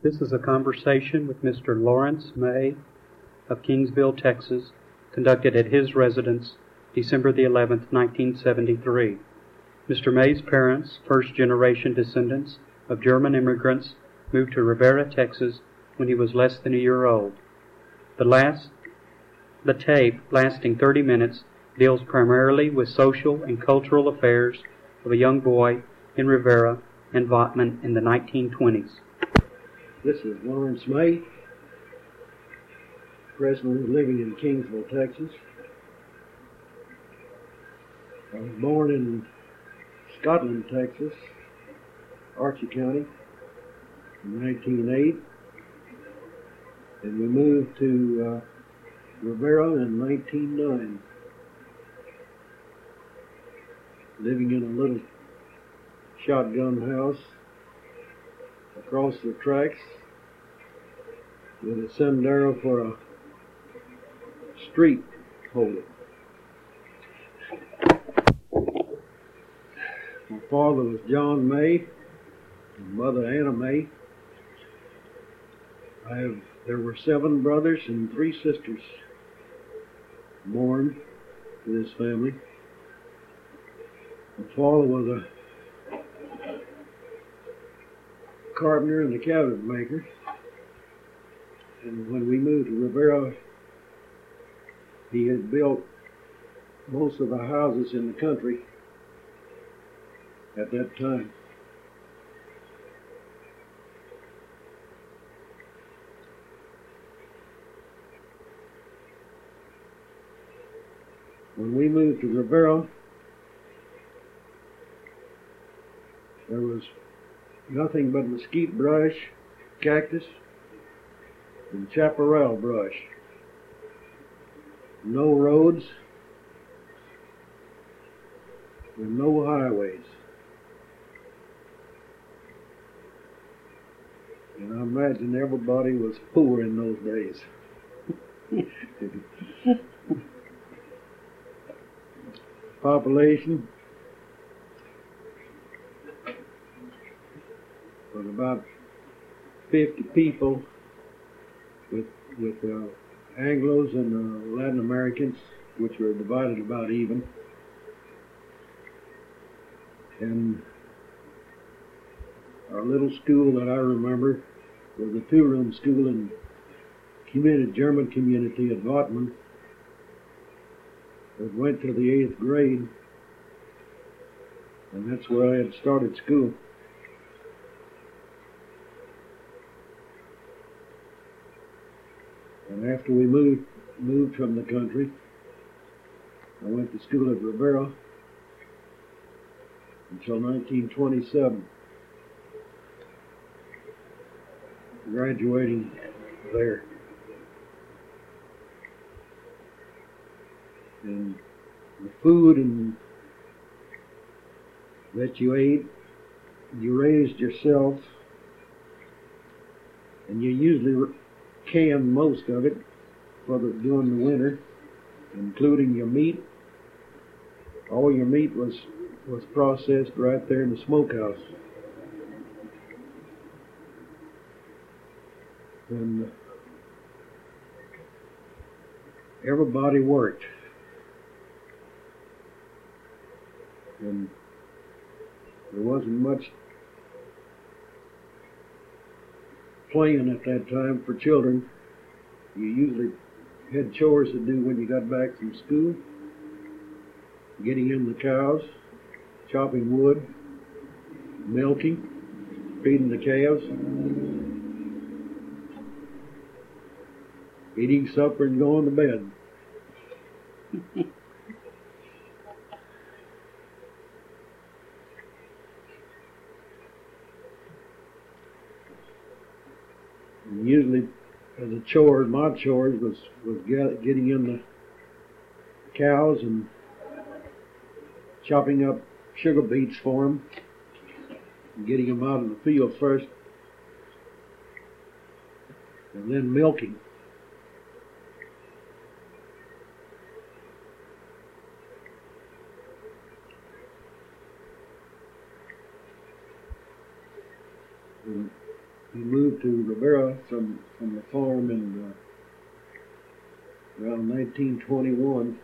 This is a conversation with Mr. Lawrence May of Kingsville, Texas, conducted at his residence December the 11th, 1973. Mr. May's parents, first-generation descendants of German immigrants, moved to Rivera, Texas when he was less than a year old. The tape, lasting 30 minutes, deals primarily with social and cultural affairs of a young boy in Rivera and Votman in the 1920s. This is Lawrence May, presently living in Kingsville, Texas. I was born in Scotland, Texas, Archie County, in 1908, and we moved to Rivera in 1909, living in a little shotgun house across the tracks with a sendero for a street holder. My father was John May, and Mother Anna May. There were 7 brothers and 3 sisters born to this family. My father was a carpenter and a cabinet maker. And when we moved to Rivera, he had built most of the houses in the country at that time. When we moved to Rivera, there was nothing but mesquite brush, cactus, and chaparral brush. No roads and no highways. And I imagine everybody was poor in those days. Population was about 50 people, with Anglos and Latin Americans, which were divided about even. And our little school that I remember was a 2-room school in German community at Votman. I went to the 8th grade, and that's where I had started school. And after we moved from the country, I went to school at Rivera until 1927, graduating there. And the food that you ate, you raised yourself, and you usually canned most of it during the winter, including your meat. All your meat was processed right there in the smokehouse. And everybody worked. And there wasn't much playing at that time for children. You usually had chores to do when you got back from school: getting in the cows, chopping wood, milking, feeding the calves, eating supper, and going to bed. And usually, as a chore, my chores was getting in the cows and chopping up sugar beets for them, and getting them out of the field first, and then milking. he moved to Rivera from the farm in around 1921.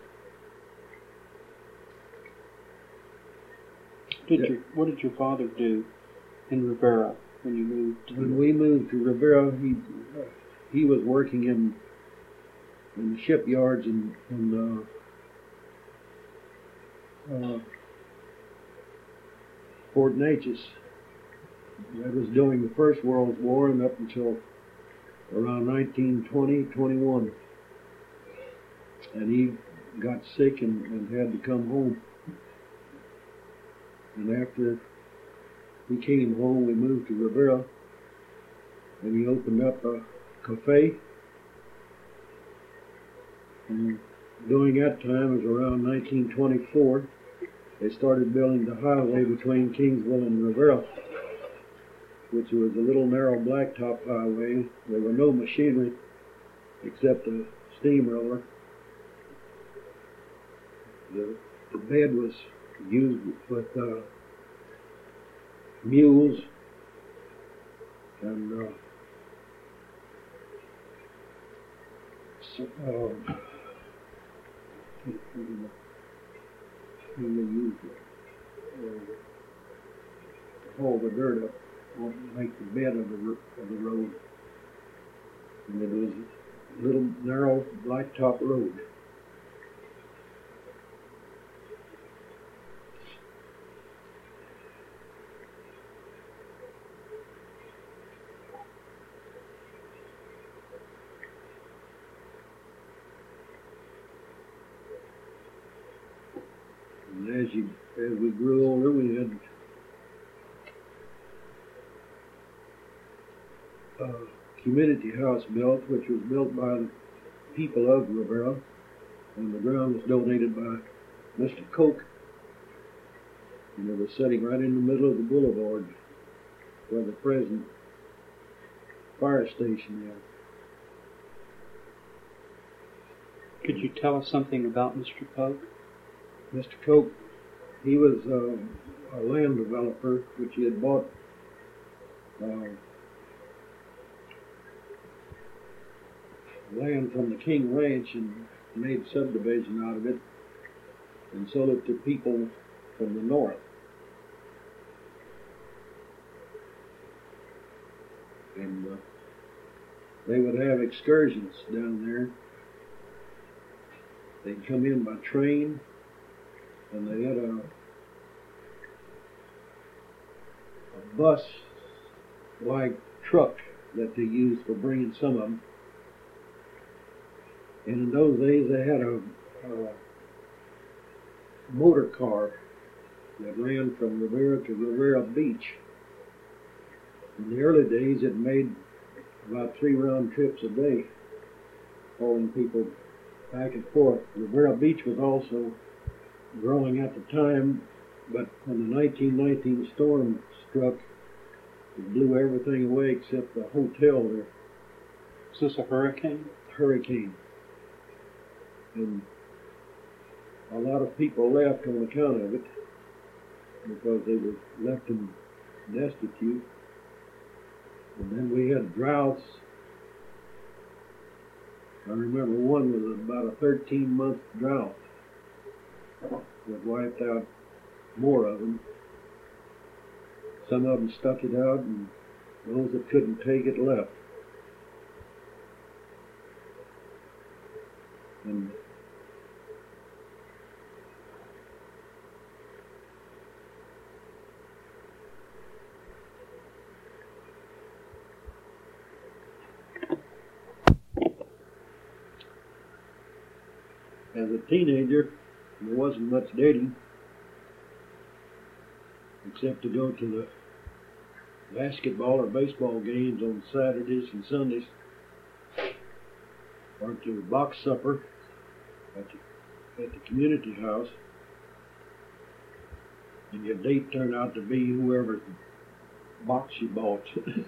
What did your father do in Rivera when you moved? When we moved to Rivera, he was working in the shipyards in Fort Natchez. That was during the First World War and up until around 1920-21. And he got sick and had to come home. And after he came home, we moved to Rivera, and he opened up a cafe. And during that time, it was around 1924, they started building the highway between Kingsville and Rivera, which was a little narrow blacktop highway. There were no machinery except a steamroller. The bed was used with mules and they used haul the dirt up, make the bed of the road, and it was a little narrow blacktop road. And as we grew older, we had a community house built, which was built by the people of Rivera, and the ground was donated by Mr. Koch. And it was sitting right in the middle of the boulevard where the present fire station is. Could you tell us something about Mr. Koch? Mr. Koch, he was a land developer, which he had bought land from the King Ranch and made subdivision out of it and sold it to people from the north. And they would have excursions down there. They'd come in by train, and they had a bus-like truck that they used for bringing some of them. And in those days, they had a motor car that ran from Rivera to Rivera Beach. In the early days, it made about 3 round trips a day, hauling people back and forth. Rivera Beach was also growing at the time, but when the 1919 storm struck, it blew everything away except the hotel there. Was this a hurricane? Hurricane. And a lot of people left on account of it because they were left in destitute. And then we had droughts. I remember one was about a 13-month drought that wiped out more of them. Some of them stuck it out, and those that couldn't take it left. And as a teenager, there wasn't much dating, except to go to the basketball or baseball games on Saturdays and Sundays, or to the box supper at the community house, and your date turned out to be whoever's box you bought.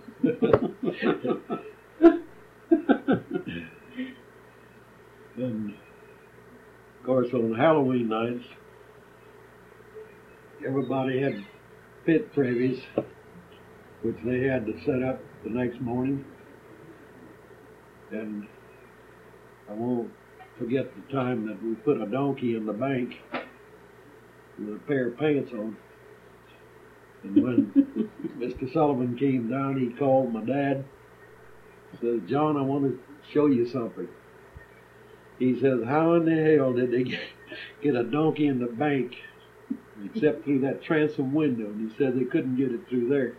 And of course, on Halloween nights, everybody had pit previes, which they had to set up the next morning. And I won't forget the time that we put a donkey in the bank with a pair of pants on. And when Mr. Sullivan came down, he called my dad. Says, "John, I want to show you something." He says, "How in the hell did they get a donkey in the bank except through that transom window?" And he said they couldn't get it through there.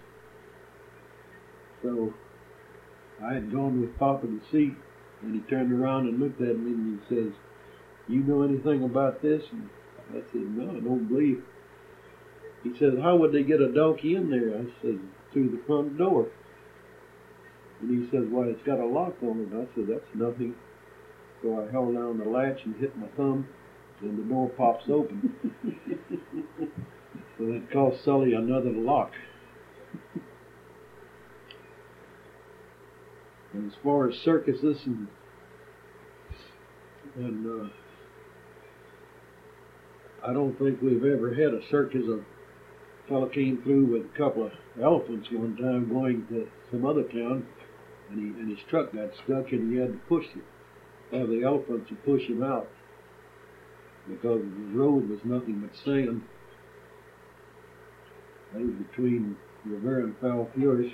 So I had gone with Papa to see, and he turned around and looked at me and he says, "You know anything about this?" And I said, "No, I don't believe." He says, "How would they get a donkey in there?" I said, "Through the front door." And he says, "Well, it's got a lock on it." I said, "That's nothing." So I held down the latch and hit my thumb, and the door pops open. So that cost Sully another lock. And as far as circuses and I don't think we've ever had a circus. A fellow came through with a couple of elephants one time going to some other town, and his truck got stuck and he had to have the elephants to push him out because the road was nothing but sand. That was between Rivera and Foul Furious.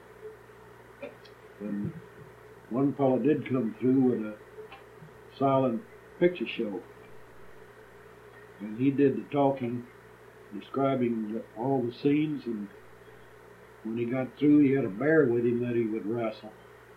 And one fellow did come through with a silent picture show. And he did the talking, describing all the scenes, and when he got through, he had a bear with him that he would wrestle.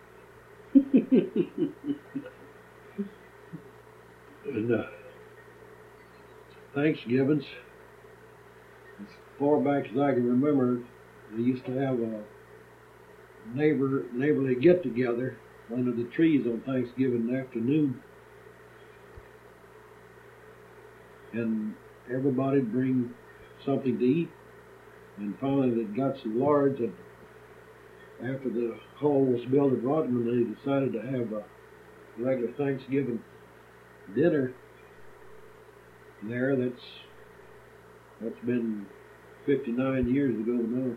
And Thanksgivings, as far back as I can remember, they used to have a neighborly get-together under the trees on Thanksgiving afternoon. And everybody'd bring something to eat. And finally they got so large that after the hall was built at Rodman, they decided to have a regular Thanksgiving dinner there. That's been 59 years ago now.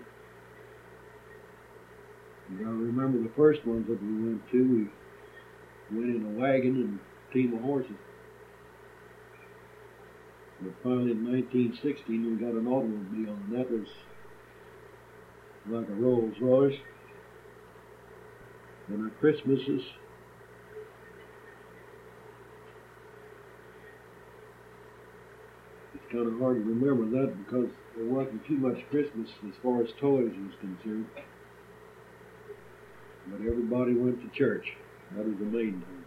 And I remember the first ones that we went to. We went in a wagon and a team of horses. But finally in 1916 we got an automobile, and that was like a Rolls Royce. And our Christmases, it's kind of hard to remember that because there wasn't too much Christmas as far as toys was concerned. But everybody went to church. That was the main thing.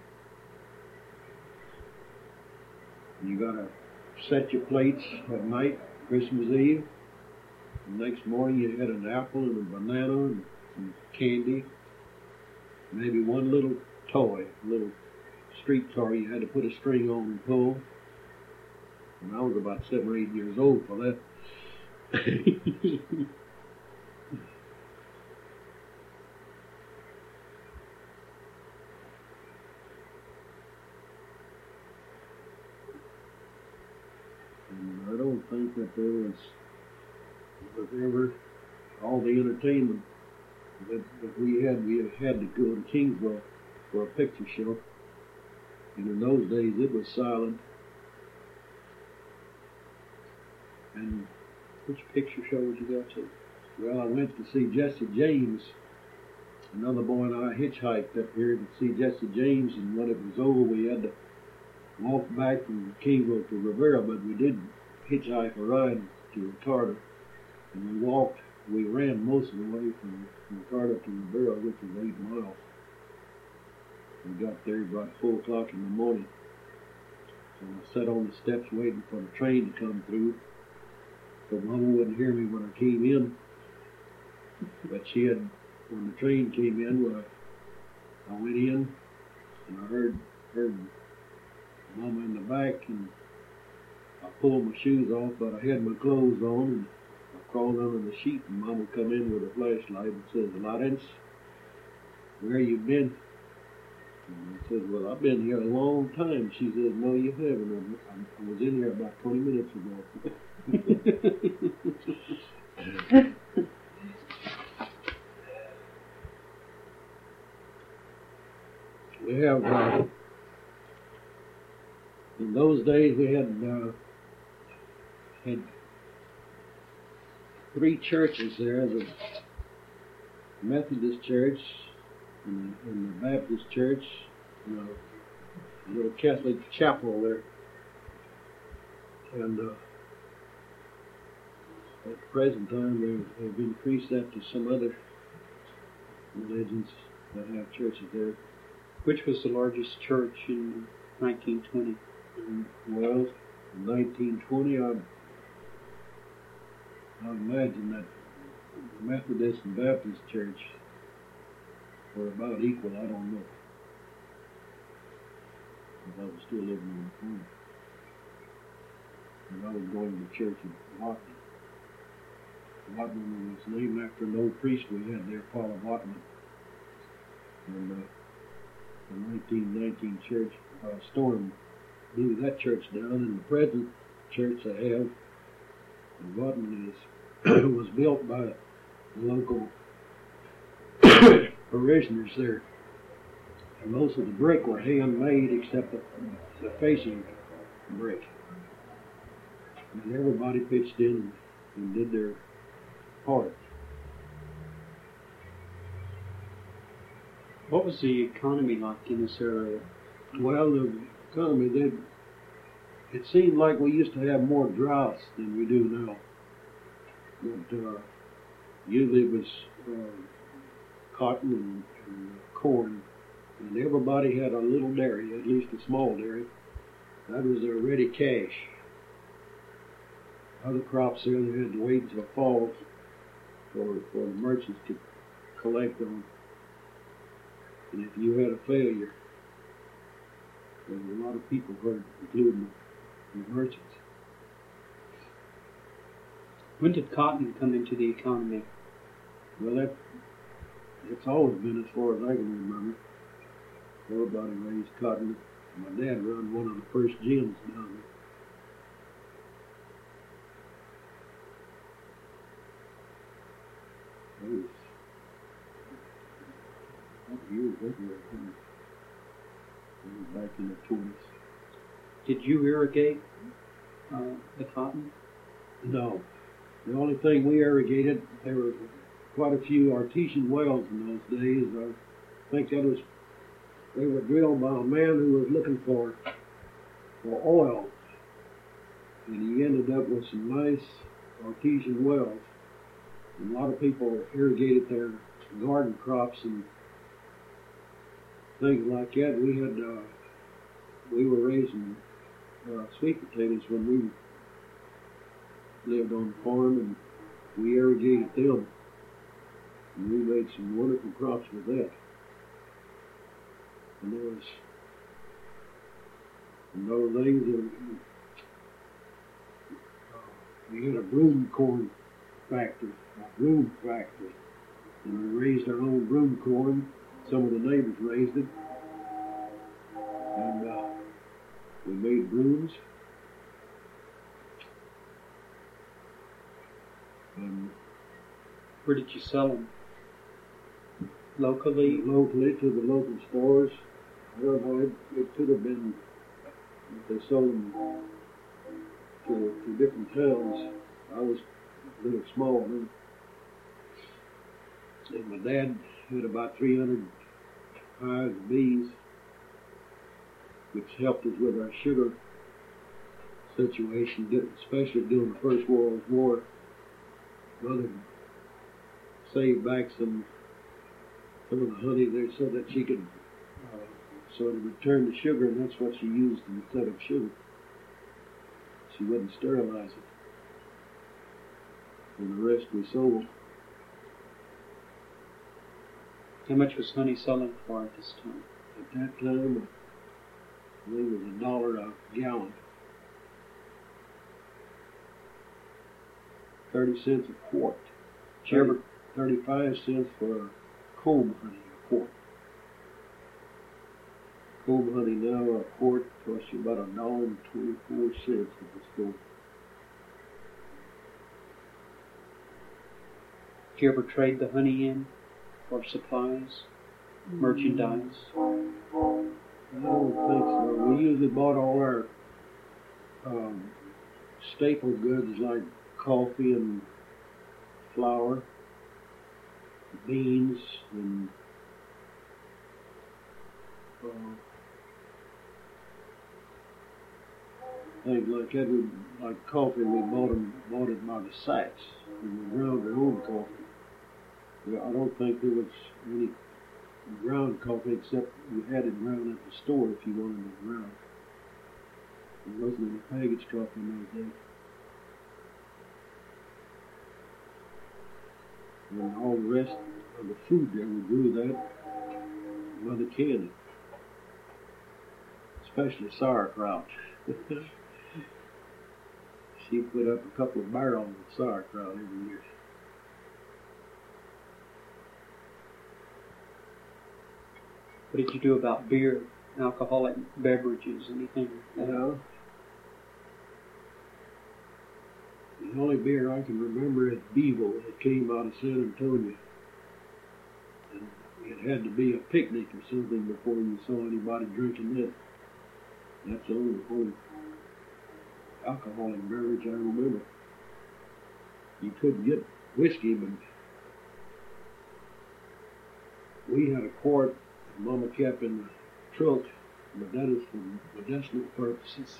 You gotta set your plates at night, Christmas Eve. The next morning you had an apple and a banana and some candy. Maybe one little toy, a little street car you had to put a string on and pull. And I was about 7 or 8 years old for that. And I don't think that there was ever all the entertainment that we had to go to Kingsville for a picture show. And in those days it was silent. And which picture show would you go to? Well, I went to see Jesse James. Another boy and I hitchhiked up here to see Jesse James, and when it was over we had to walk back from Kingsville to Rivera, but we did hitchhike a ride to Ricardo. And we ran most of the way from Ricardo to Rivera, which was 8 miles. We got there about 4 o'clock in the morning. So I sat on the steps waiting for the train to come through. So Mama wouldn't hear me when I came in. But when the train came in, I went in and I heard Mama in the back, and I pulled my shoes off, but I had my clothes on, and I crawled under the sheet, and Mama come in with a flashlight and says, "Lawrence, where you been?" And I said, "Well, I've been here a long time." She says, "No, you haven't. I was in here about 20 minutes ago." We have, in those days we had three churches there, the Methodist church and the Baptist church, and a little Catholic chapel there. And at the present time they've increased that to some other religions that have churches there. Which was the largest church in 1920? Well, in 1920, I imagine that the Methodist and Baptist church were about equal. I don't know. Because I was still living in the corner. And I was going to church in Watman. Watman was named after an old priest we had there, Father Watman. And the 1919 church storm blew that church down. And the present church they have in Watman was built by the local parishioners there. And most of the brick were handmade except the facing brick. And everybody pitched in and did their part. What was the economy like in this area? Well, the economy, it seemed like we used to have more droughts than we do now. But usually it was cotton and corn, and everybody had a little dairy, at least a small dairy. That was their ready cash. Other crops there, they had to wait until fall for the merchants to collect them. And if you had a failure, there were a lot of people hurt, including the merchants. When did cotton come into the economy? Well, it's always been as far as I can remember. Everybody raised cotton. My dad run one of the first gyms down there. What year was that? Back in the 20s. Did you irrigate the cotton? No. The only thing we irrigated, there were quite a few artesian wells in those days. I think they were drilled by a man who was looking for oil. And he ended up with some nice artesian wells. And a lot of people irrigated their garden crops and things like that. We were raising sweet potatoes when we lived on the farm, and we irrigated them. And we made some wonderful crops with that. And there was another thing, we had a broom corn factory, and we raised our own broom corn. Some of the neighbors raised it, and we made brooms. And where did you sell them? Locally? Locally to the local stores. Well, it could have been if they sold them to different towns. I was a little small then. And my dad had about 300 hives of bees, which helped us with our sugar situation, especially during the First World War. Mother saved back some of the honey there so that she could sort of return the sugar, and that's what she used instead of sugar. She wouldn't sterilize it. And the rest we sold. How much was honey selling for at this time? At that time, I think it was $1 a gallon. 30 cents a quart. 35 cents for comb honey, a quart. Comb honey now, a quart costs you about $1.24 at the store. Did you ever trade the honey in for supplies, merchandise? No, I don't think so. We usually bought all our um, staple goods like coffee and flour, beans, and uh, things like that. We, like coffee, we bought it by the sacks, and we ground our own coffee. I don't think there was any ground coffee except you had it ground at the store if you wanted it ground. There wasn't any packaged coffee in those days. And all the rest of the food there, we grew that by the can, especially sauerkraut. She put up a couple of barrels of sauerkraut every year. What did you do about beer, alcoholic beverages, anything like that? Well, the only beer I can remember is Beagle. It came out of San Antonio. And it had to be a picnic or something before you saw anybody drinking it. That's the only alcoholic beverage I remember. You couldn't get whiskey, but we had a quart Mama kept in the trunk, but that is for medicinal purposes.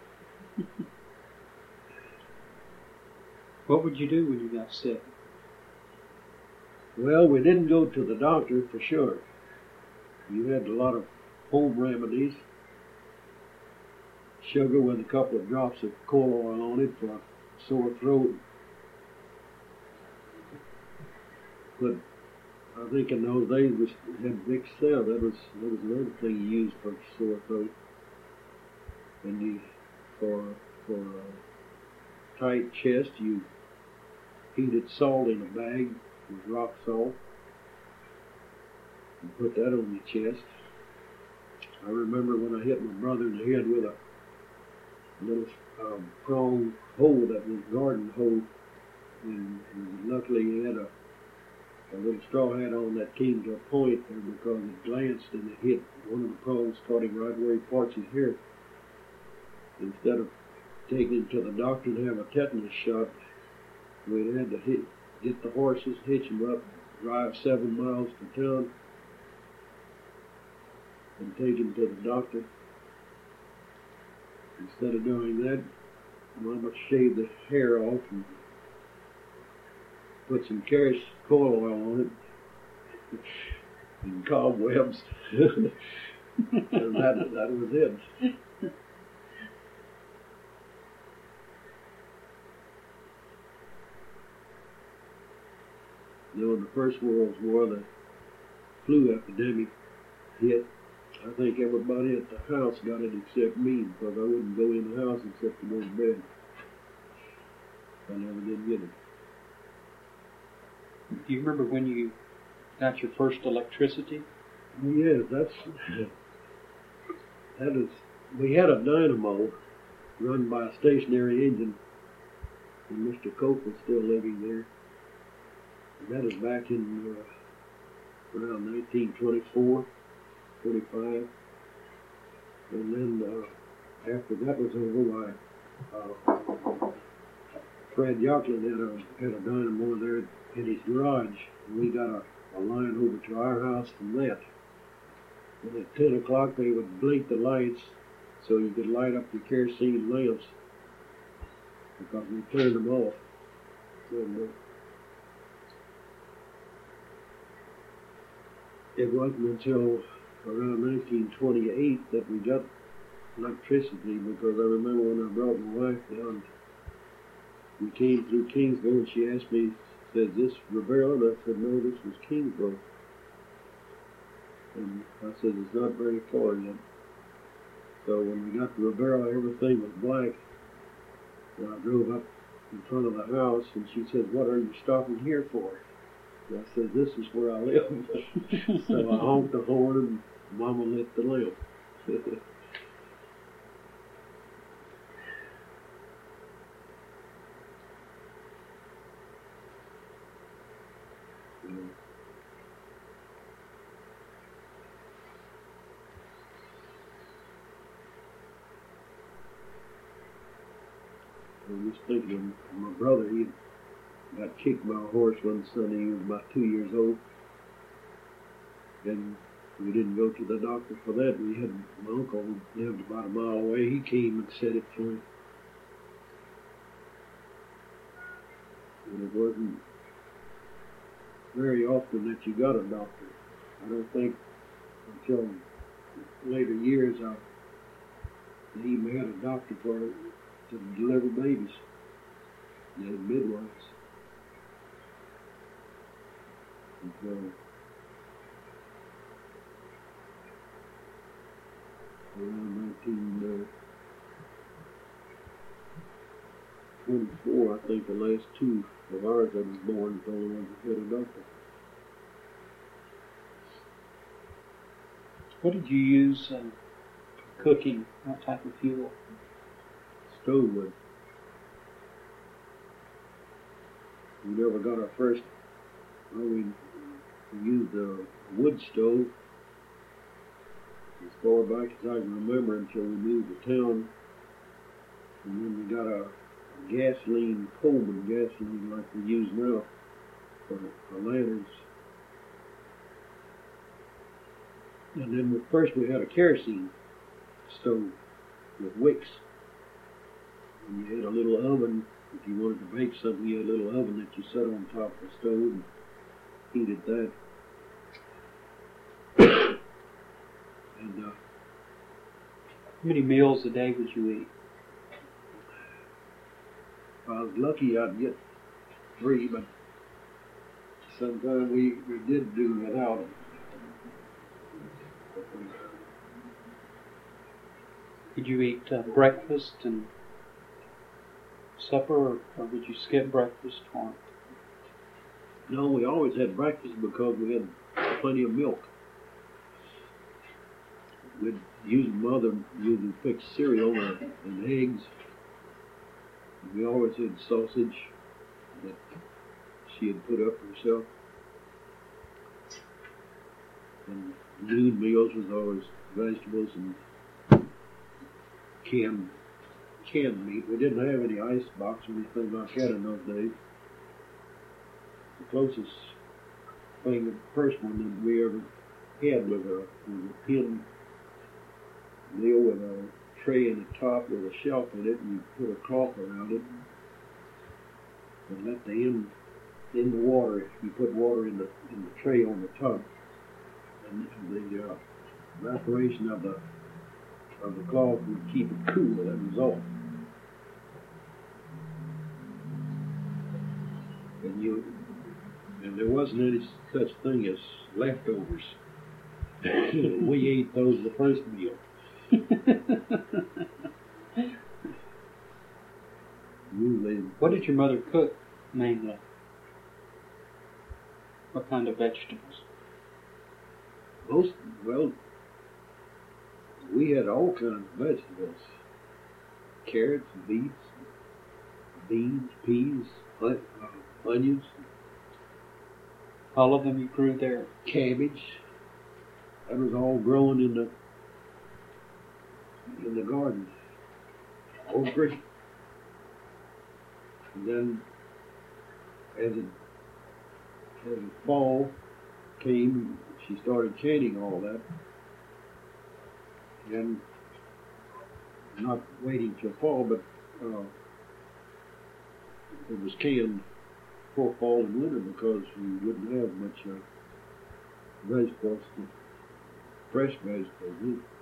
What would you do when you got sick? Well, we didn't go to the doctor for sure. You had a lot of home remedies. Sugar with a couple of drops of coal oil on it for a sore throat. But I think in those days we had Vicks Cell. That was another thing you used for sore throat. And for a tight chest, you heated salt in a bag with rock salt and put that on your chest. I remember when I hit my brother in the head with a little prong hole that was garden hole, and luckily he had a little straw hat on that came to a point there because it glanced and it hit one of the prongs, caught him right where he parts his hair. Instead of taking him to the doctor to have a tetanus shot, we had to get the horses, hitch them up, drive 7 miles to town, and take him to the doctor. Instead of doing that, Mama shaved the hair off and put some Carris coal oil on it and cobwebs, and that was it. You know, in the First World War, the flu epidemic hit. I think everybody at the house got it except me, because I wouldn't go in the house except to go to bed. I never did get it. Do you remember when you got your first electricity? Yeah, we had a dynamo run by a stationary engine, and Mr. Cope was still living there. And that was back in around 1924, 25. And then after that was over, Fred Yockland had a dynamo there in his garage, and we got a line over to our house from that. And at 10 o'clock they would blink the lights so you could light up your kerosene lamps, because we turned them off. And, it wasn't until around 1928 that we got electricity, because I remember when I brought my wife down, we came through Kingsville, and she asked me, said, "This Rivera?" And I said, "No, this was Kingsville." And I said, "It's not very far yet." So when we got to Rivera, everything was black. And I drove up in front of the house, and she said, "What are you stopping here for?" And I said, "This is where I live." So I honked the horn, and Mama lit the lamp. was thinking of my brother. He got kicked by a horse one Sunday. He was about 2 years old. And we didn't go to the doctor for that. We had my uncle who lived about a mile away. He came and said it for him. And it wasn't very often that you got a doctor. I don't think until later years I even had a doctor to deliver babies. They had midwives. And so, around 1924, I think the last two of ours that was born, the only ones that had a doctor. What did you use for cooking? What type of fuel? Stove wood. We never got our first, we used a wood stove as far back as I can remember until we moved to town. And then we got a gasoline, Coleman gasoline like we use now for lanterns. And then first we had a kerosene stove with wicks. And you had a little oven. If you wanted to bake something, you had a little oven that you set on top of the stove and heated that. And how many meals a day would you eat? If I was lucky, I'd get 3, but sometimes we did do without them. Did you eat breakfast and supper, or would you skip breakfast? Or? No, we always had breakfast because we had plenty of milk. We'd use mother usually fix cereal and eggs. We always had sausage that she had put up herself. And noon meals was always vegetables and canned meat. We didn't have any ice box or anything like that in those days. The closest thing, the first one that we ever had was a tin meal with a tray in the top with a shelf in it, and you put a cloth around it and let the end in the water. You put water in the tray on the top, and the evaporation of the cloth would keep it cool. That was all. And there wasn't any such thing as leftovers. We ate those the first meal. What did your mother cook mainly? What kind of vegetables? Well, we had all kinds of vegetables. Carrots, beets, beans, peas, onions. All of them you grew there? Cabbage. That was all growing in the garden. Okra. And then as the fall came, she started canning all that. And not waiting till fall, but it was canned for fall and winter because we wouldn't have much vegetables, fresh vegetables.